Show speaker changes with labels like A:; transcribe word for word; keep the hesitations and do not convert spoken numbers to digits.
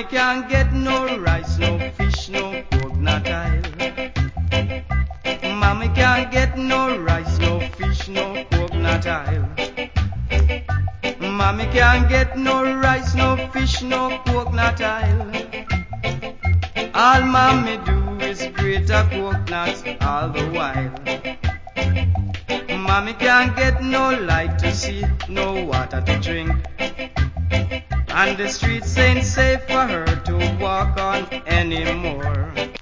A: can't get no rice, no fish, no coconut oil. Mommy can't get no rice, no fish, no coconut oil. Mommy can't get no rice, no fish, no coconut oil. All mommy do is grate a coconut all the while. Mommy can't get no light to see, no water to drink. And the streets ain't safe for her to walk on anymore.